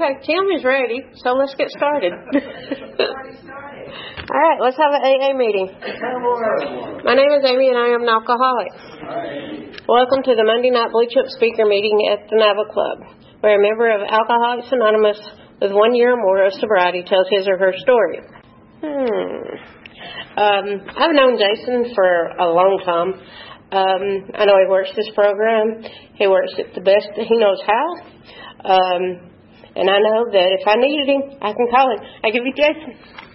Okay, Tim is ready, so let's get started. All right, let's have an AA meeting. My name is Amy, and I am an alcoholic. Welcome to the Monday night Blue Chip speaker meeting at the Nava Club, where a member of Alcoholics Anonymous with 1 year or more of sobriety tells his or her story. I've known Jason for a long time. I know he works this program. He works it the best that he knows how. And I know that if I needed him, I can call him. I give you Jason.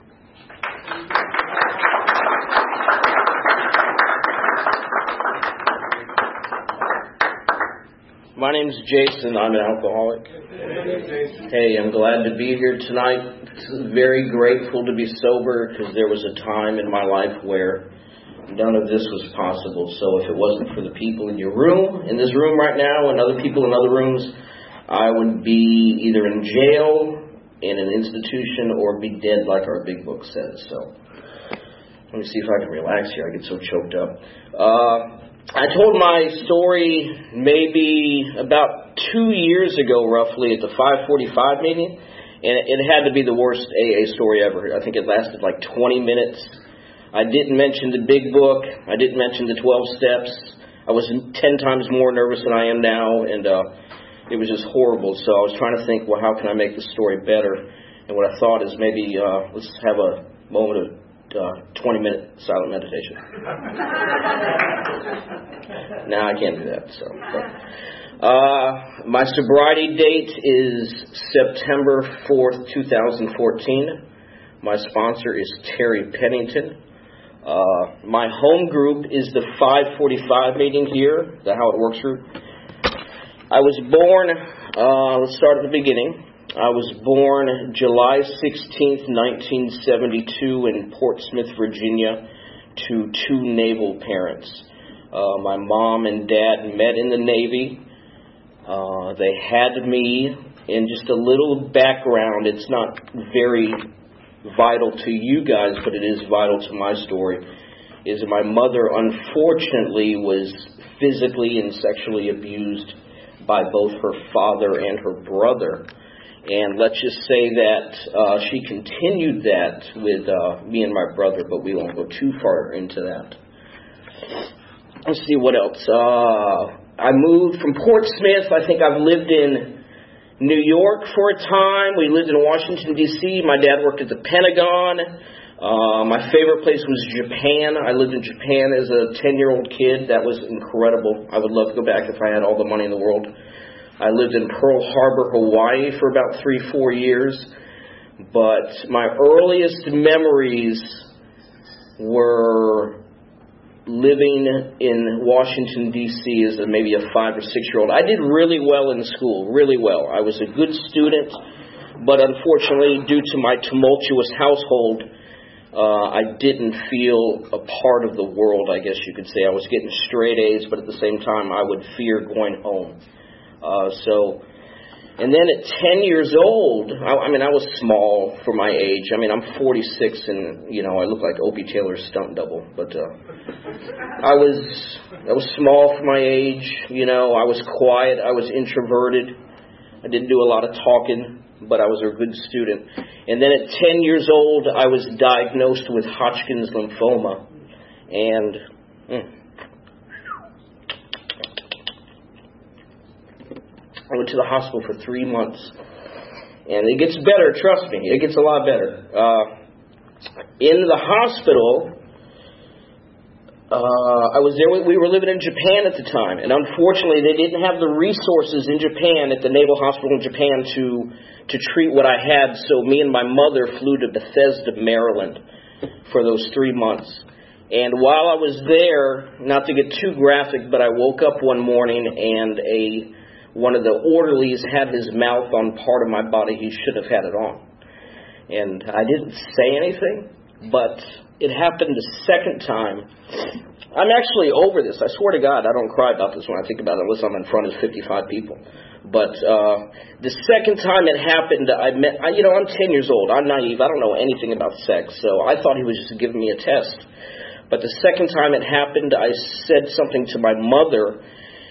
My name's Jason. I'm an alcoholic. Hey, I'm glad to be here tonight. Very grateful to be sober because there was a time in my life where none of this was possible. So if it wasn't for the people in your room, in this room right now, and other people in other rooms, I would be either in jail, in an institution, or be dead like our big book says. So let me see if I can relax here. I get so choked up. I told my story maybe about 2 years ago, roughly, at the 545 meeting, and it had to be the worst AA story ever. I think it lasted like 20 minutes. I didn't mention the big book. I didn't mention the 12 steps. I was 10 times more nervous than I am now, and it was just horrible. So I was trying to think, well, how can I make the story better? And what I thought is maybe let's have a moment of 20-minute silent meditation. No, I can't do that. So, my sobriety date is September 4th, 2014. My sponsor is Terry Pennington. My home group is the 545 meeting here, the How It Works group. I was born, let's start at the beginning. I was born July 16th, 1972 in Portsmouth, Virginia, to two naval parents. My mom and dad met in the Navy. They had me. In just a little background, it's not very vital to you guys, but it is vital to my story, is that my mother unfortunately was physically and sexually abused by both her father and her brother. And let's just say that she continued that with me and my brother, but we won't go too far into that. Let's see what else. I moved from Portsmouth. I think I've lived in New York for a time. We lived in Washington, D.C. My dad worked at the Pentagon. My favorite place was Japan. I lived in Japan as a 10-year-old kid. That was incredible. I would love to go back if I had all the money in the world. I lived in Pearl Harbor, Hawaii for about 3-4 years. But my earliest memories were living in Washington, D.C. as maybe a 5 or 6-year-old. I did really well in school, really well. I was a good student, but unfortunately, due to my tumultuous household, I didn't feel a part of the world, I guess you could say. I was getting straight A's, but at the same time, I would fear going home. And then at 10 years old, I was small for my age. I'm 46 and, I look like Opie Taylor's stunt double. But I was small for my age. I was quiet. I was introverted. I didn't do a lot of talking, but I was a good student. And then at 10 years old, I was diagnosed with Hodgkin's lymphoma. And I went to the hospital for 3 months. And it gets better, trust me. It gets a lot better. In the hospital, I was there. We were living in Japan at the time. And unfortunately, they didn't have the resources in Japan, at the Naval Hospital in Japan, to treat what I had. So me and my mother flew to Bethesda, Maryland for those 3 months. And while I was there, not to get too graphic, but I woke up one morning and one of the orderlies had his mouth on part of my body he should have had it on. And I didn't say anything, but it happened the second time. I'm actually over this. I swear to God, I don't cry about this when I think about it, unless I'm in front of 55 people. But the second time it happened, I'm 10 years old. I'm naive. I don't know anything about sex, so I thought he was just giving me a test. But the second time it happened, I said something to my mother,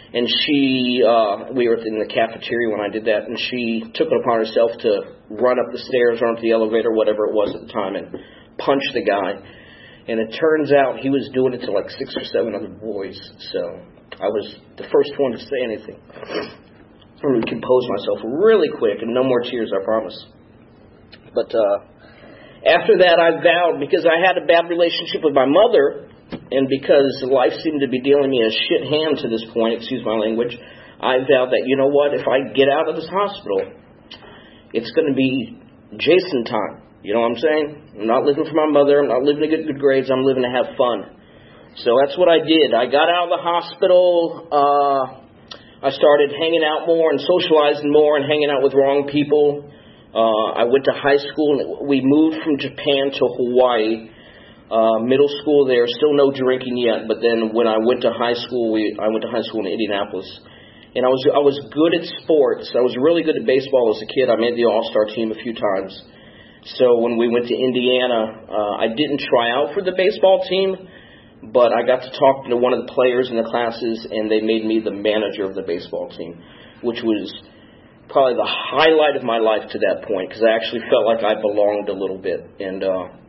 And we were in the cafeteria when I did that, and she took it upon herself to run up the stairs, run up the elevator, whatever it was at the time, and punch the guy. And it turns out he was doing it to like 6 or 7 other boys. So I was the first one to say anything. I would compose myself really quick, and no more tears, I promise. But after that, I vowed, because I had a bad relationship with my mother, and because life seemed to be dealing me a shit hand to this point, excuse my language, I vowed that, you know what, if I get out of this hospital, it's going to be Jason time. You know what I'm saying? I'm not living for my mother. I'm not living to get good grades. I'm living to have fun. So that's what I did. I got out of the hospital. I started hanging out more and socializing more and hanging out with wrong people. I went to high school. We moved from Japan to Hawaii. Middle school there, still no drinking yet. But then when I went to high school, I went to high school in Indianapolis. And I was good at sports. I was really good at baseball as a kid. I made the All-Star team a few times. So when we went to Indiana, I didn't try out for the baseball team, but I got to talk to one of the players in the classes, and they made me the manager of the baseball team, which was probably the highlight of my life to that point, because I actually felt like I belonged a little bit. And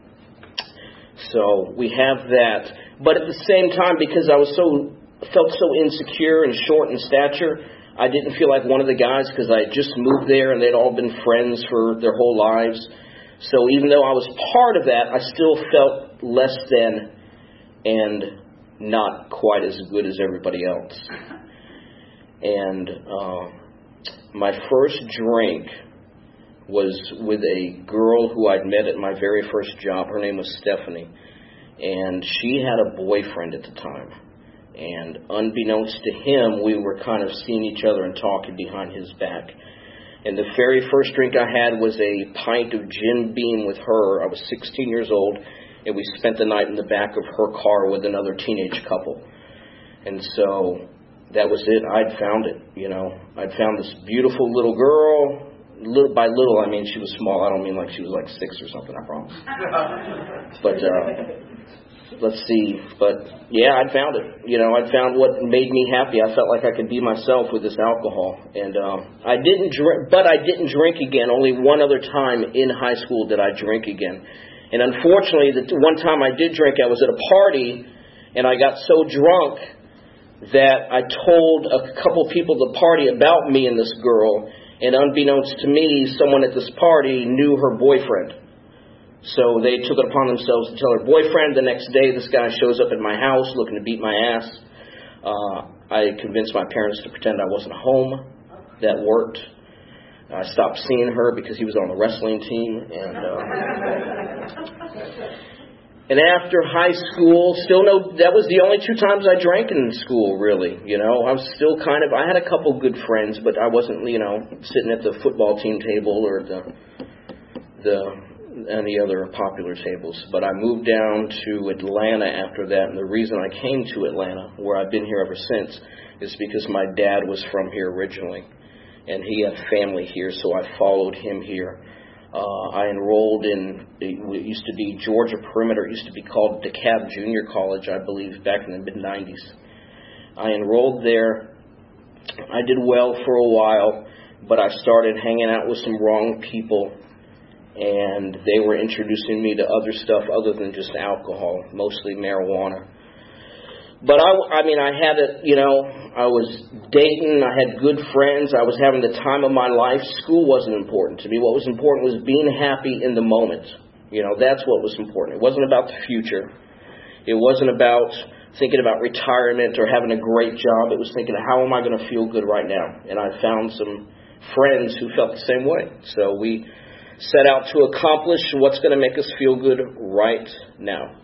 so we have that. But at the same time, because I felt so insecure and short in stature, I didn't feel like one of the guys, because I had just moved there and they'd all been friends for their whole lives. So even though I was part of that, I still felt less than and not quite as good as everybody else. And my first drink was with a girl who I'd met at my very first job. Her name was Stephanie. And she had a boyfriend at the time. And unbeknownst to him, we were kind of seeing each other and talking behind his back. And the very first drink I had was a pint of Jim Beam with her. I was 16 years old, and we spent the night in the back of her car with another teenage couple. And so that was it. I'd found it, you know. I'd found this beautiful little girl. By little, I mean she was small. I don't mean like she was like 6 or something, I promise. But let's see. But yeah, I'd found it. You know, I'd found what made me happy. I felt like I could be myself with this alcohol. And I didn't drink again. Only one other time in high school did I drink again. And unfortunately, the one time I did drink, I was at a party, and I got so drunk that I told a couple people at the party about me and this girl. And unbeknownst to me, someone at this party knew her boyfriend. So they took it upon themselves to tell her boyfriend. The next day, this guy shows up at my house looking to beat my ass. I convinced my parents to pretend I wasn't home. That worked. I stopped seeing her because he was on the wrestling team. And after high school, that was the only 2 times I drank in school, really. You know, I was still I had a couple good friends, but I wasn't, you know, sitting at the football team table or any other popular tables. But I moved down to Atlanta after that, and the reason I came to Atlanta, where I've been here ever since, is because my dad was from here originally, and he had family here, so I followed him here. I enrolled in, it used to be Georgia Perimeter, it used to be called DeKalb Junior College, I believe, back in the mid-90s. I enrolled there. I did well for a while, but I started hanging out with some wrong people, and they were introducing me to other stuff other than just alcohol, mostly marijuana. But I had it, you know, I was dating, I had good friends, I was having the time of my life. School wasn't important to me. What was important was being happy in the moment. You know, that's what was important. It wasn't about the future. It wasn't about thinking about retirement or having a great job. It was thinking, how am I going to feel good right now? And I found some friends who felt the same way. So we set out to accomplish what's going to make us feel good right now.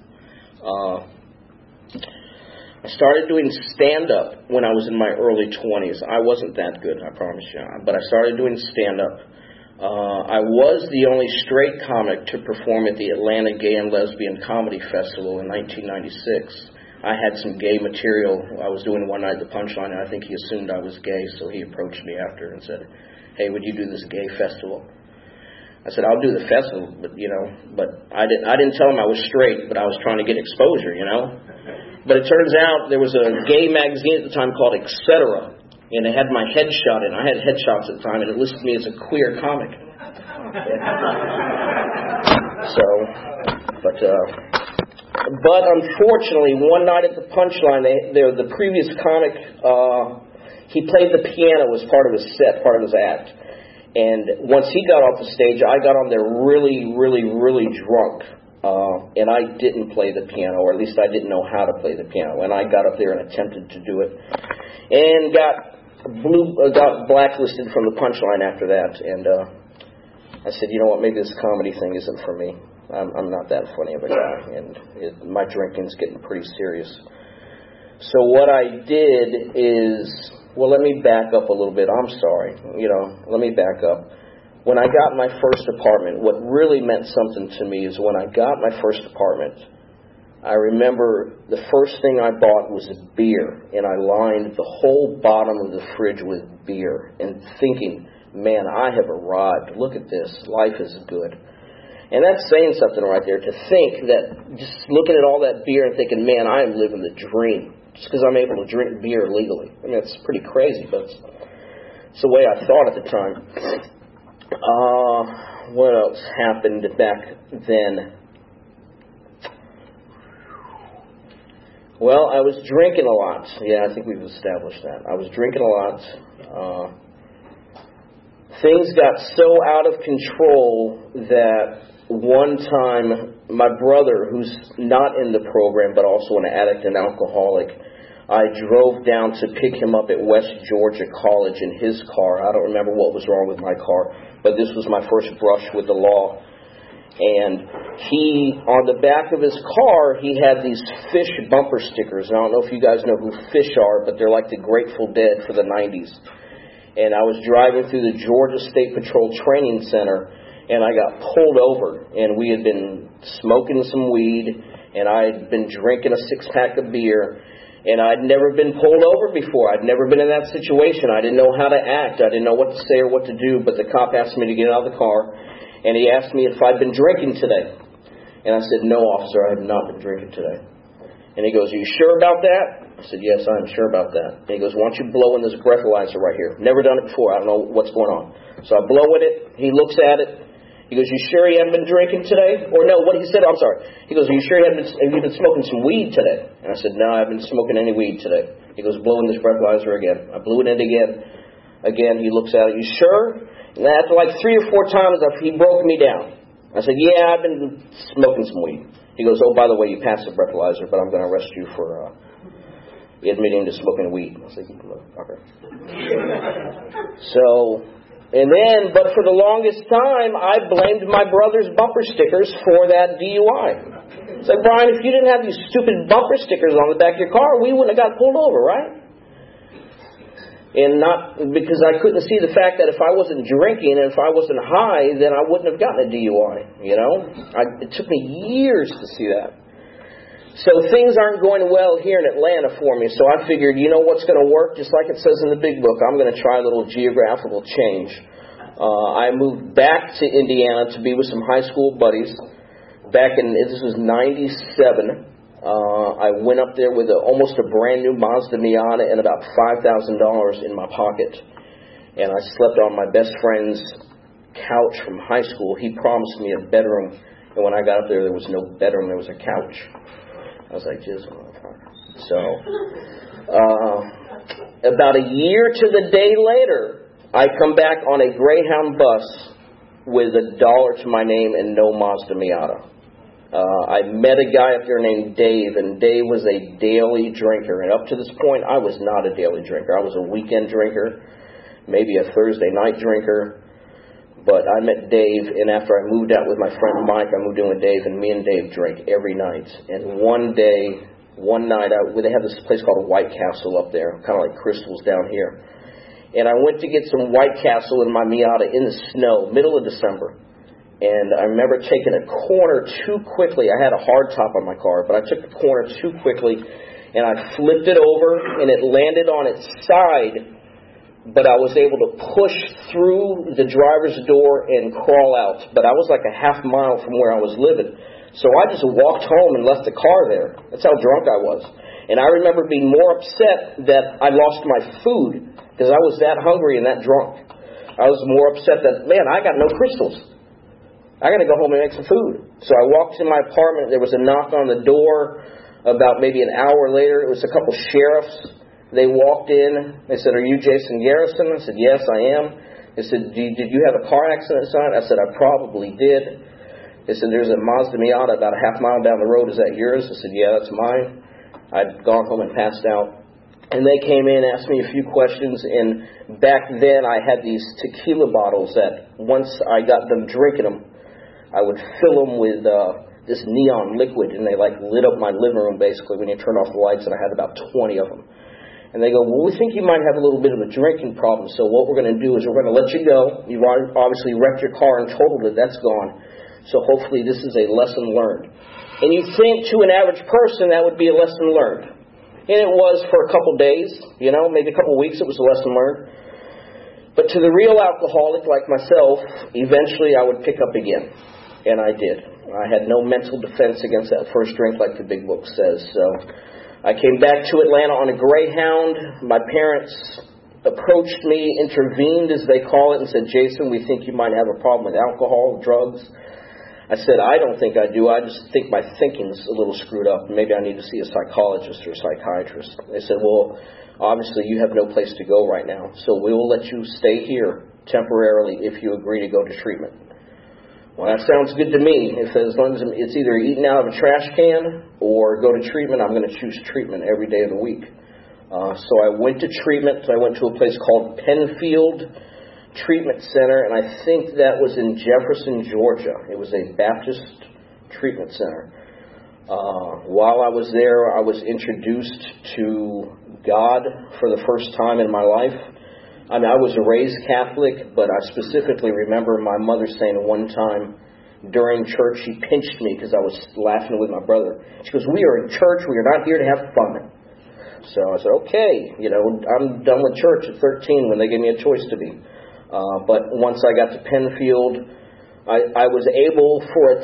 I started doing stand-up when I was in my early 20s. I wasn't that good, I promise you, but I started doing stand-up. I was the only straight comic to perform at the Atlanta Gay and Lesbian Comedy Festival in 1996. I had some gay material. I was doing one night at the Punchline, and I think he assumed I was gay, so he approached me after and said, hey, would you do this gay festival? I said, I'll do the festival, but I didn't tell him I was straight, but I was trying to get exposure, But it turns out there was a gay magazine at the time called Etc., and it had my headshot in. I had headshots at the time, and it listed me as a queer comic. But unfortunately, one night at the Punchline, the previous comic, he played the piano as part of his set, part of his act. And once he got off the stage, I got on there really, really, really drunk. And I didn't play the piano, or at least I didn't know how to play the piano. And I got up there and attempted to do it. And got blacklisted from the Punchline after that. And I said, you know what, maybe this comedy thing isn't for me. I'm not that funny of a guy. And my drinking's getting pretty serious. So what I did is... Well, let me back up a little bit. I'm sorry. Let me back up. When I got my first apartment, what really meant something to me is when I got my first apartment, I remember the first thing I bought was a beer, and I lined the whole bottom of the fridge with beer and thinking, man, I have arrived. Look at this. Life is good. And that's saying something right there, to think that just looking at all that beer and thinking, man, I am living the dream. Just because I'm able to drink beer legally. I mean, it's pretty crazy, but it's the way I thought at the time. What else happened back then? Well, I was drinking a lot. Yeah, I think we've established that. I was drinking a lot. Things got so out of control that one time my brother, who's not in the program but also an addict and alcoholic, I drove down to pick him up at West Georgia College in his car. I don't remember what was wrong with my car, but this was my first brush with the law. And on the back of his car, he had these Fish bumper stickers. And I don't know if you guys know who Fish are, but they're like the Grateful Dead for the 90s. And I was driving through the Georgia State Patrol Training Center, and I got pulled over, and we had been smoking some weed, and I had been drinking a six-pack of beer, and I'd never been pulled over before. I'd never been in that situation. I didn't know how to act. I didn't know what to say or what to do, but the cop asked me to get out of the car, and he asked me if I'd been drinking today. And I said, no, officer, I have not been drinking today. And he goes, are you sure about that? I said, yes, I'm sure about that. And he goes, why don't you blow in this breathalyzer right here? Never done it before. I don't know what's going on. So I blow in it. He looks at it. He goes, you sure you haven't been drinking today? Or no, what he said, I'm sorry. He goes, are you sure have you been smoking some weed today? And I said, no, I haven't been smoking any weed today. He goes, blow in this breathalyzer again. I blew it in again. Again, he looks at it. You sure? And after like 3 or 4 times, he broke me down. I said, yeah, I've been smoking some weed. He goes, oh, by the way, you passed the breathalyzer, but I'm going to arrest you for admitting to smoking weed. I said, okay. But for the longest time, I blamed my brother's bumper stickers for that DUI. It's like, Brian, if you didn't have these stupid bumper stickers on the back of your car, we wouldn't have got pulled over, right? And not because I couldn't see the fact that if I wasn't drinking and if I wasn't high, then I wouldn't have gotten a DUI, It took me years to see that. So things aren't going well here in Atlanta for me. So I figured, what's going to work? Just like it says in the big book, I'm going to try a little geographical change. I moved back to Indiana to be with some high school buddies. This was 97. I went up there with almost a brand new Mazda Miata and about $5,000 in my pocket. And I slept on my best friend's couch from high school. He promised me a bedroom. And when I got up there was no bedroom. There was a couch. I was like, just so. About a year to the day later, I come back on a Greyhound bus with $1 to my name and no Mazda Miata. I met a guy up there named Dave, and Dave was a daily drinker. And up to this point, I was not a daily drinker. I was a weekend drinker, maybe a Thursday night drinker. But I met Dave, and after I moved out with my friend Mike, I moved in with Dave, and me and Dave drank every night. And one night, they have this place called White Castle up there, kind of like Crystal's down here. And I went to get some White Castle in my Miata in the snow, middle of December. And I remember taking a corner too quickly. I had a hard top on my car, but I took the corner too quickly, and I flipped it over, and it landed on its side but I was able to push through the driver's door and crawl out. But I was like a half mile from where I was living. So I just walked home and left the car there. That's how drunk I was. And I remember being more upset that I lost my food because I was that hungry and that drunk. I was more upset that, man, I got no crystals. I got to go home and make some food. So I walked in my apartment. There was a knock on the door. About maybe an hour later, it was a couple sheriffs. They walked in. They said, "Are you Jason Garrison?" I said, "Yes, I am." They said, "Did you have a car accident, son?" I said, "I probably did." They said, "There's a Mazda Miata about a half mile down the road. Is that yours?" I said, "Yeah, that's mine." I'd gone home and passed out. And they came in and asked me a few questions. And back then, I had these tequila bottles that once I got them drinking them, I would fill them with this neon liquid. And they lit up my living room, basically, when you turn off the lights. And I had about 20 of them. And they go, "Well, we think you might have a little bit of a drinking problem. So what we're going to do is we're going to let you go. You've obviously wrecked your car and totaled it. That's gone. So hopefully this is a lesson learned." And you think to an average person that would be a lesson learned. And it was for a couple days, maybe a couple weeks it was a lesson learned. But to the real alcoholic like myself, eventually I would pick up again. And I did. I had no mental defense against that first drink like the big book says. So I came back to Atlanta on a Greyhound. My parents approached me, intervened as they call it, and said, "Jason, we think you might have a problem with alcohol, drugs." I said, "I don't think I do. I just think my thinking's a little screwed up. Maybe I need to see a psychologist or a psychiatrist." They said, "Well, obviously you have no place to go right now, so we will let you stay here temporarily if you agree to go to treatment." Well, that sounds good to me. As long as it's either eating out of a trash can or go to treatment, I'm going to choose treatment every day of the week. So I went to treatment. I went to a place called Penfield Treatment Center, and I think that was in Jefferson, Georgia. It was a Baptist treatment center. While I was there, I was introduced to God for the first time in my life. I mean, I was raised Catholic, but I specifically remember my mother saying one time during church, she pinched me because I was laughing with my brother. She goes, "We are in church. We are not here to have fun." So I said, okay, I'm done with church at 13 when they gave me a choice to be. But once I got to Penfield, I was able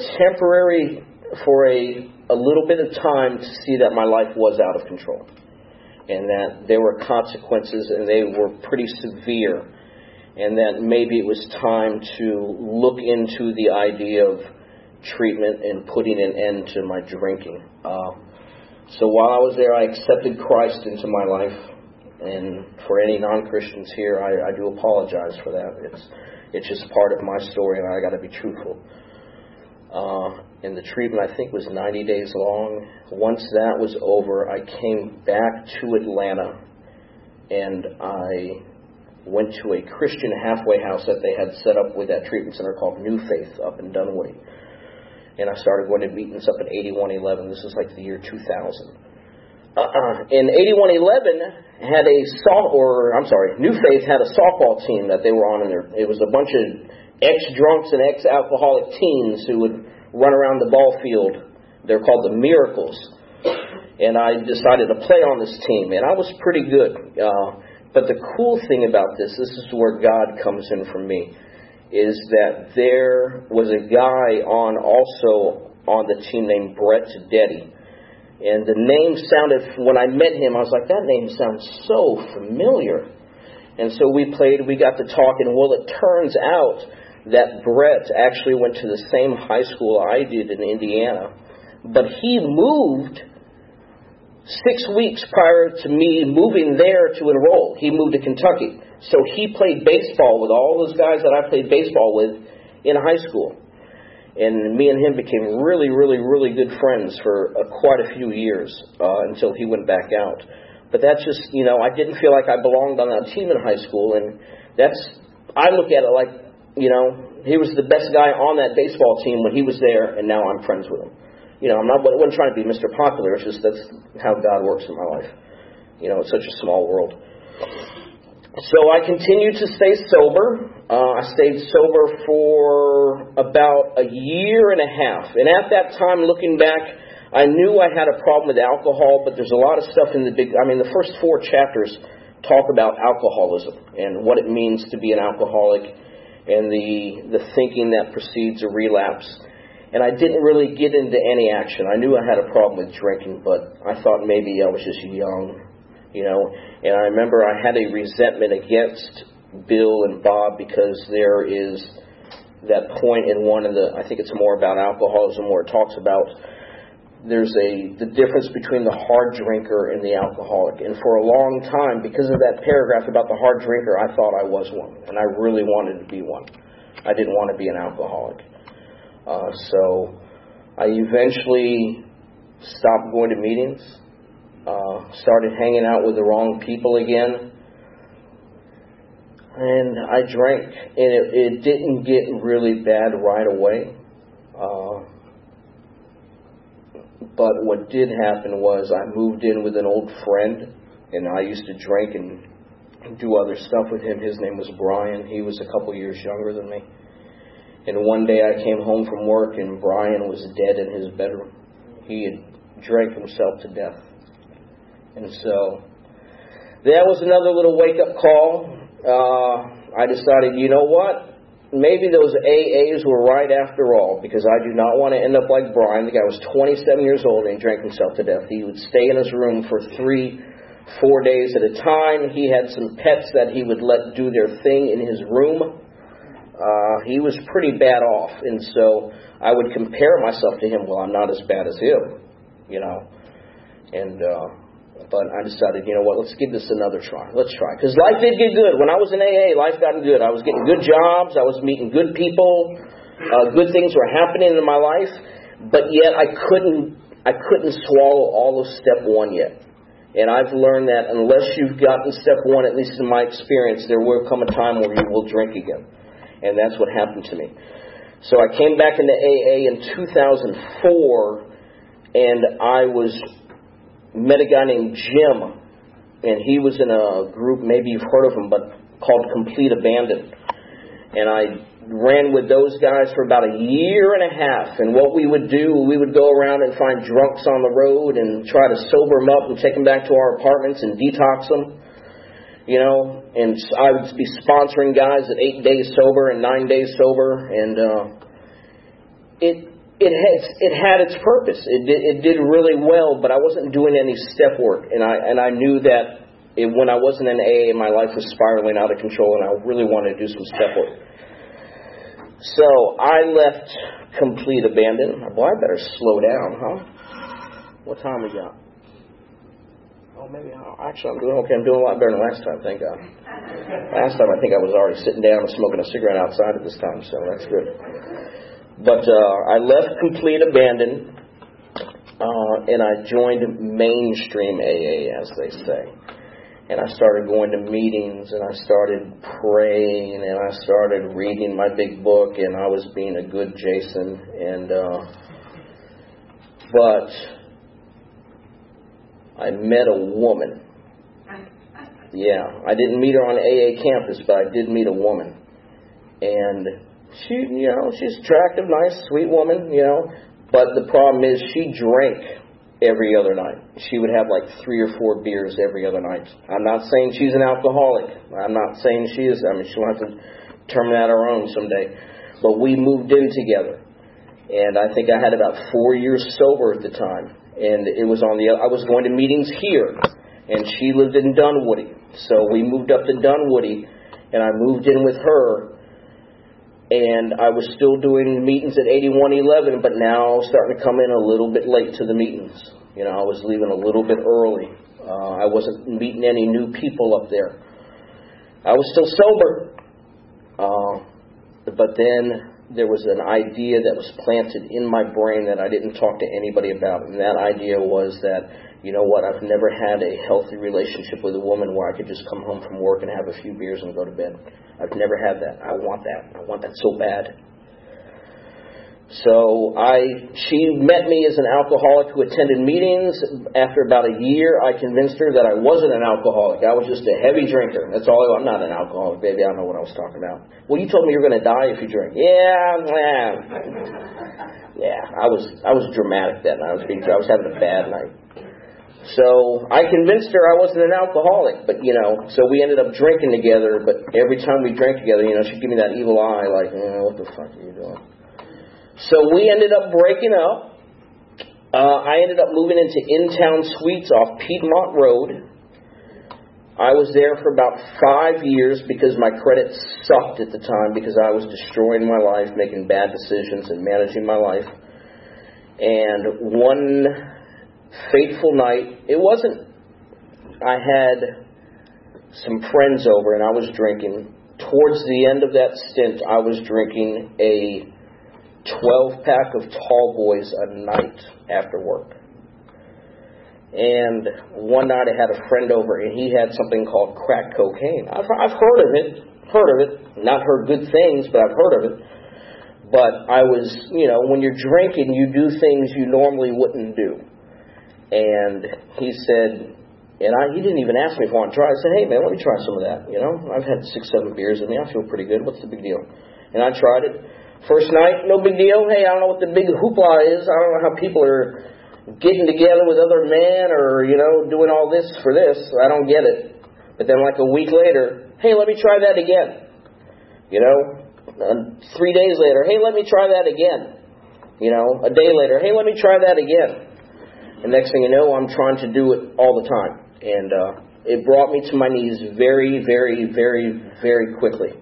for a little bit of time to see that my life was out of control. And that there were consequences, and they were pretty severe. And that maybe it was time to look into the idea of treatment and putting an end to my drinking. So while I was there, I accepted Christ into my life. And for any non-Christians here, I do apologize for that. It's just part of my story, and I got to be truthful. And the treatment, I think, was 90 days long. Once that was over, I came back to Atlanta, and I went to a Christian halfway house that they had set up with that treatment center called New Faith up in Dunwoody. And I started going to meetings up at 8111. This is like the year 2000. And 8111 had New Faith had a softball team that they were on in there. It was a bunch of ex-drunks and ex-alcoholic teens who would run around the ball field. They're called the Miracles. And I decided to play on this team, and I was pretty good. But the cool thing about this is where God comes in for me, is that there was a guy also on the team named Brett Deddy. And the name sounded, when I met him, I was like, that name sounds so familiar. And so we got to talking. Well, it turns out that Brett actually went to the same high school I did in Indiana. But he moved 6 weeks prior to me moving there to enroll. He moved to Kentucky. So he played baseball with all those guys that I played baseball with in high school. And me and him became really, really, really good friends for quite a few years until he went back out. But that's just, I didn't feel like I belonged on that team in high school. And I look at it like, he was the best guy on that baseball team when he was there, and now I'm friends with him. I wasn't trying to be Mr. Popular. It's just that's how God works in my life. It's such a small world. So I continued to stay sober. I stayed sober for about a year and a half. And at that time, looking back, I knew I had a problem with alcohol, but there's a lot of stuff in the first 4 chapters talk about alcoholism and what it means to be an alcoholic and the thinking that precedes a relapse. And I didn't really get into any action. I knew I had a problem with drinking, but I thought maybe I was just young, And I remember I had a resentment against Bill and Bob because there is that point in one of I think it's more about alcoholism, where it talks about there's the difference between the hard drinker and the alcoholic. And for a long time, because of that paragraph about the hard drinker, I thought I was one, and I really wanted to be one. I didn't want to be an alcoholic. So I eventually stopped going to meetings, started hanging out with the wrong people again, and I drank, and it didn't get really bad right away. But what did happen was I moved in with an old friend, and I used to drink and do other stuff with him. His name was Brian. He was a couple years younger than me. And one day I came home from work, and Brian was dead in his bedroom. He had drank himself to death. And so that was another little wake-up call. I decided, you know what? Maybe those AAs were right after all, because I do not want to end up like Brian. The guy was 27 years old and he drank himself to death. He would stay in his room for 3-4 days at a time. He had some pets that he would let do their thing in his room. He was pretty bad off, and so I would compare myself to him. Well, I'm not as bad as him, But I decided, you know what, let's give this another try. Let's try. Because life did get good. When I was in AA, life got good. I was getting good jobs. I was meeting good people. Good things were happening in my life. But yet I couldn't swallow all of step one yet. And I've learned that unless you've gotten step one, at least in my experience, there will come a time where you will drink again. And that's what happened to me. So I came back into AA in 2004, and I met a guy named Jim, and he was in a group, maybe you've heard of him, but called Complete Abandon. And I ran with those guys for about a year and a half, and what we would do, we would go around and find drunks on the road and try to sober them up and take them back to our apartments and detox them, and I would be sponsoring guys at 8 days sober and 9 days sober, and it had its purpose. It did really well, but I wasn't doing any step work, and I knew that when I wasn't in AA, my life was spiraling out of control, and I really wanted to do some step work. So I left Complete Abandon. Well, I better slow down, huh? What time we got? Oh, maybe. Actually, I'm doing okay. I'm doing a lot better than last time, thank God. Last time, I think I was already sitting down and smoking a cigarette outside at this time, so that's good. But I left Complete Abandon, and I joined mainstream AA, as they say. And I started going to meetings, and I started praying, and I started reading my big book, and I was being a good Jason. But I met a woman. Yeah, I didn't meet her on AA campus, but I did meet a woman. And she's attractive, nice, sweet woman, But the problem is she drank every other night. She would have like 3 or 4 beers every other night. I'm not saying she's an alcoholic. I'm not saying she is. She'll have to determine that on her own someday. But we moved in together. And I think I had about 4 years sober at the time. And it was I was going to meetings here. And she lived in Dunwoody. So we moved up to Dunwoody. And I moved in with her. And I was still doing meetings at 8111, but now starting to come in a little bit late to the meetings. I was leaving a little bit early. I wasn't meeting any new people up there. I was still sober. But then there was an idea that was planted in my brain that I didn't talk to anybody about. And that idea was that, I've never had a healthy relationship with a woman where I could just come home from work and have a few beers and go to bed. I've never had that. I want that. I want that so bad. So she met me as an alcoholic who attended meetings. After about a year, I convinced her that I wasn't an alcoholic. I was just a heavy drinker. That's all. I'm not an alcoholic, baby. I don't know what I was talking about. Well, you told me you're going to die if you drink. Yeah. I was dramatic that night. I was having a bad night. So I convinced her I wasn't an alcoholic, but, so we ended up drinking together, but every time we drank together, she'd give me that evil eye, like, what the fuck are you doing? So we ended up breaking up. I ended up moving into In-Town Suites off Piedmont Road. I was there for about 5 years because my credit sucked at the time because I was destroying my life, making bad decisions and managing my life. And one fateful night, I had some friends over and I was drinking. Towards the end of that stint, I was drinking a 12-pack of Tall Boys a night after work. And one night I had a friend over and he had something called crack cocaine. I've heard of it. Not heard good things, but I've heard of it. But I was, when you're drinking, you do things you normally wouldn't do. And he said, he didn't even ask me if I wanted to try. I said, hey, man, let me try some of that. I've had 6-7 beers in me. I feel pretty good. What's the big deal? And I tried it. First night, no big deal. Hey, I don't know what the big hoopla is. I don't know how people are getting together with other men or, doing all this for this. I don't get it. But then like a week later, hey, let me try that again. 3 days later, hey, let me try that again. A day later, hey, let me try that again. And next thing you know, I'm trying to do it all the time. And it brought me to my knees very, very, very, very quickly.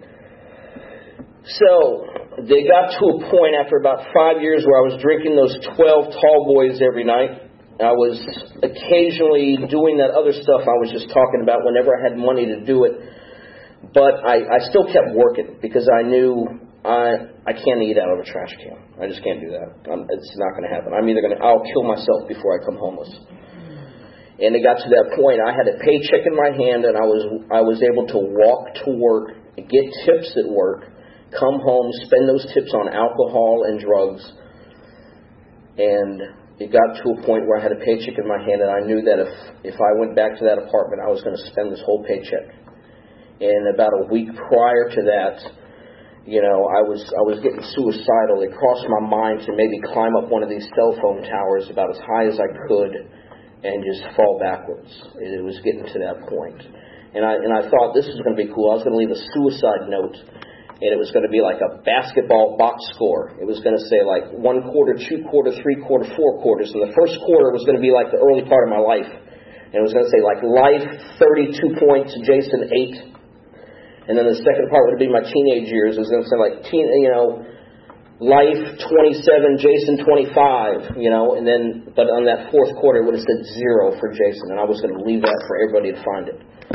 So they got to a point after about 5 years where I was drinking those 12 Tall Boys every night. I was occasionally doing that other stuff I was just talking about whenever I had money to do it. But I still kept working because I knew I can't eat out of a trash can. I just can't do that. It's not going to happen. I'll kill myself before I come homeless. And it got to that point. I had a paycheck in my hand, and I was able to walk to work, get tips at work, come home, spend those tips on alcohol and drugs. And it got to a point where I had a paycheck in my hand, and I knew that if I went back to that apartment, I was going to spend this whole paycheck. And about a week prior to that, I was getting suicidal. It crossed my mind to maybe climb up one of these cell phone towers about as high as I could and just fall backwards. It was getting to that point. And I thought this was going to be cool. I was going to leave a suicide note, and it was going to be like a basketball box score. It was going to say like 1 quarter, 2 quarter, 3 quarter, 4 quarters. And the first quarter was going to be like the early part of my life. And it was going to say like life, 32 points, Jason 8. And then the second part would be my teenage years. It was going to say like, life 27, Jason 25, and then, but on that fourth quarter it would have said 0 for Jason, and I was going to leave that for everybody to find it.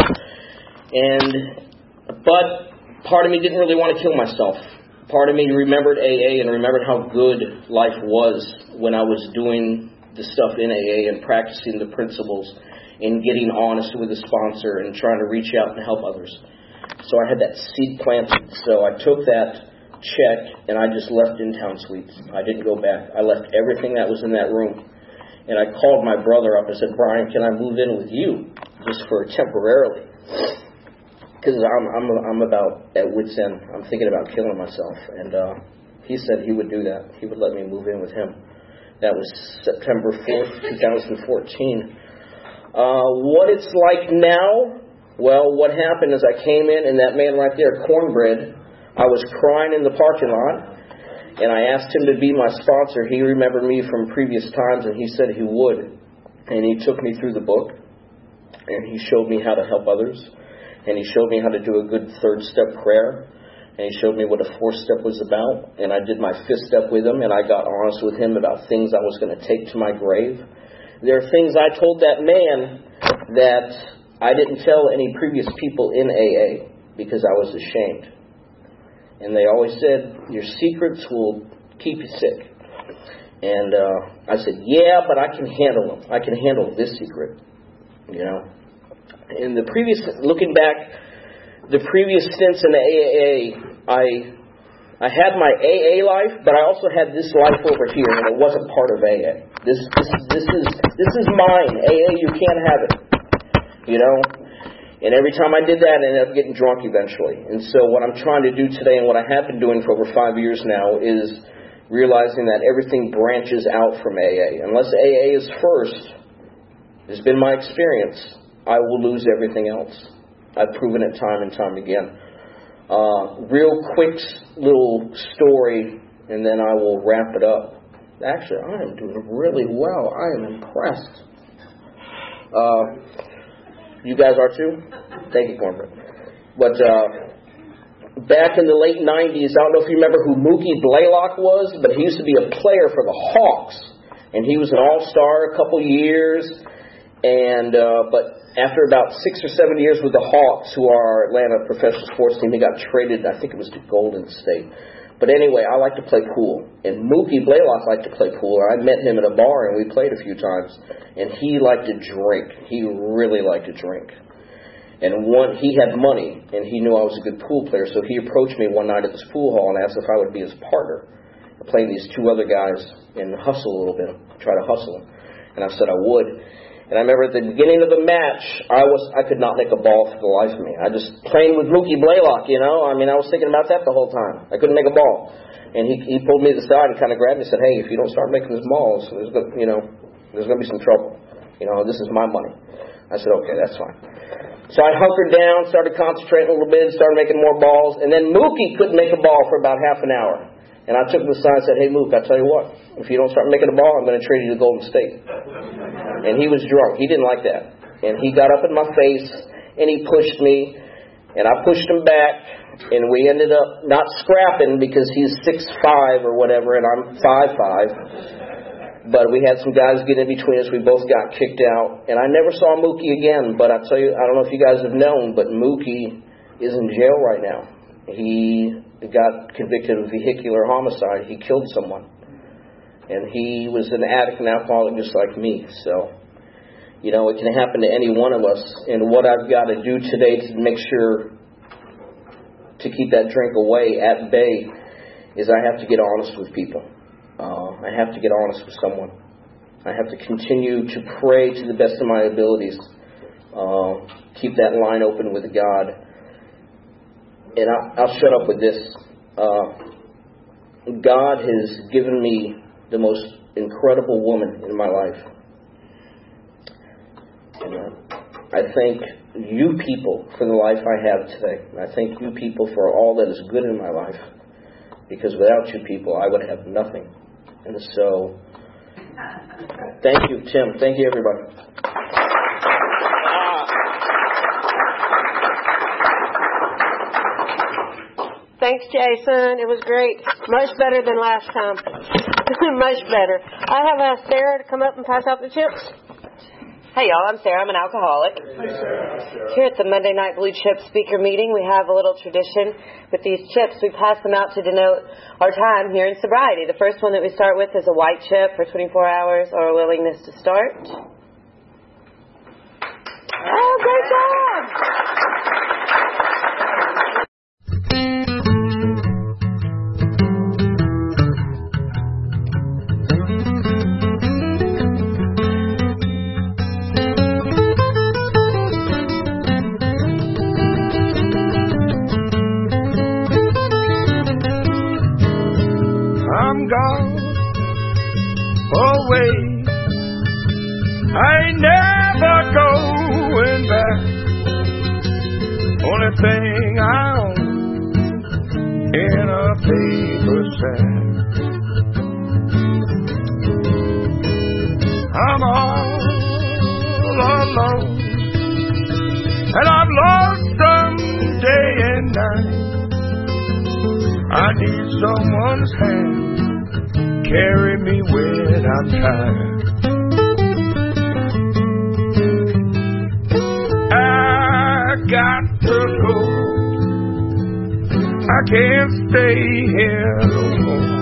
But part of me didn't really want to kill myself. Part of me remembered AA and remembered how good life was when I was doing the stuff in AA and practicing the principles and getting honest with the sponsor and trying to reach out and help others. So I had that seed planted. So I took that check and I just left In-Town Suites. I didn't go back. I left everything that was in that room. And I called my brother up and said, Brian, can I move in with you just for temporarily? Because I'm about at wit's end. I'm thinking about killing myself. And he said he would do that. He would let me move in with him. That was September 4th, 2014. What it's like now? Well, what happened is I came in, and that man right there, Cornbread, I was crying in the parking lot, and I asked him to be my sponsor. He remembered me from previous times, and he said he would. And he took me through the book, and he showed me how to help others, and he showed me how to do a good 3rd-step prayer, and he showed me what a 4th-step was about, and I did my 5th step with him, and I got honest with him about things I was going to take to my grave. There are things I told that man that I didn't tell any previous people in AA because I was ashamed. And they always said, your secrets will keep you sick. And I said, yeah, but I can handle them. I can handle this secret, In looking back, the previous stints in the AA, I had my AA life, but I also had this life over here, and it wasn't part of AA. This is mine. AA, you can't have it. And every time I did that, I ended up getting drunk eventually. And so what I'm trying to do today, and what I have been doing for over 5 years now, is realizing that everything branches out from AA. Unless AA is first, It's been my experience. I will lose everything else. I've proven it time and time again. Real quick little story, and then I will wrap it up. Actually, I am doing really well. I am impressed. You guys are too? Thank you, Cornbread. But back in the late 90s, I don't know if you remember who Mookie Blaylock was, but he used to be a player for the Hawks. And he was an all-star a couple years. And but after about 6 or 7 years with the Hawks, who are our Atlanta professional sports team, he got traded, I think it was to Golden State. But anyway, I like to play pool. And Mookie Blaylock liked to play pool. I met him at a bar, and we played a few times. And he liked to drink. He really liked to drink. And he had money, and he knew I was a good pool player. So he approached me one night at this pool hall and asked if I would be his partner, playing these two other guys and hustle a little bit, try to hustle. And I said I would. And I remember at the beginning of the match, I could not make a ball for the life of me. I just playing with Mookie Blaylock, you know. I mean, I was thinking about that the whole time. I couldn't make a ball. And he pulled me to the side and kind of grabbed me and said, hey, if you don't start making these balls, there's going to be some trouble. You know, this is my money. I said, okay, that's fine. So I hunkered down, started concentrating a little bit, started making more balls. And then Mookie couldn't make a ball for about half an hour. And I took him aside and said, hey, Luke, I tell you what, if you don't start making a ball, I'm going to trade you to Golden State. And he was drunk. He didn't like that. And he got up in my face, and he pushed me, and I pushed him back, and we ended up not scrapping because he's 6'5" or whatever, and I'm 5'5". But we had some guys get in between us. We both got kicked out. And I never saw Mookie again, but I tell you, I don't know if you guys have known, but Mookie is in jail right now. He got convicted of vehicular homicide. He killed someone. And he was an addict and alcoholic just like me. So, you know, it can happen to any one of us. And what I've got to do today to make sure to keep that drink away at bay is I have to get honest with people. I have to get honest with someone. I have to continue to pray to the best of my abilities. Keep that line open with God. And I'll shut up with this. God has given me the most incredible woman in my life. And I thank you people for the life I have today. I thank you people for all that is good in my life. Because without you people, I would have nothing. And so, thank you, Tim. Thank you, everybody. Thanks, Jason. It was great. Much better than last time. Much better. I have Sarah to come up and pass out the chips. Hey, y'all. I'm Sarah. I'm an alcoholic. Hey, Sarah. Here at the Monday Night Blue Chip speaker meeting, we have a little tradition with these chips. We pass them out to denote our time here in sobriety. The first one that we start with is a white chip for 24 hours or a willingness to start. Oh, great job! I'm gone away. I ain't never going back. Only thing I own in a paper sack. I'm all alone, and I've lost some day and night. I need someone's hand, carry me when I'm tired. I got to go, I can't stay here no more.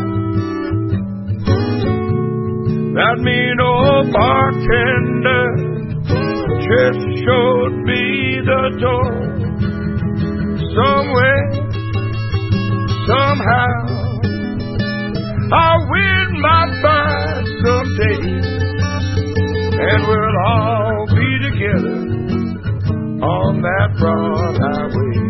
That mean old bartender just showed me the door. Somewhere, somehow, I'll win my fight someday, and we'll all be together on that broad highway.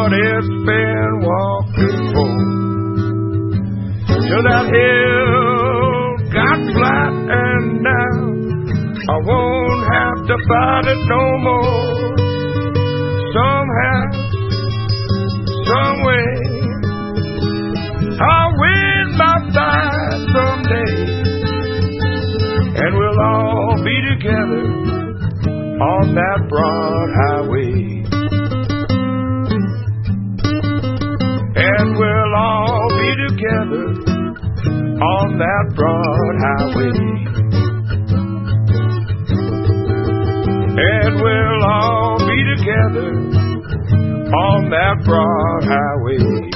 what it's been walking for. Till that hill got flat and now I won't have to fight it no more. Somehow, some way, I'll win my fight someday, and we'll all be together on that broad highway. And we'll all be together on that broad highway. And we'll all be together on that broad highway.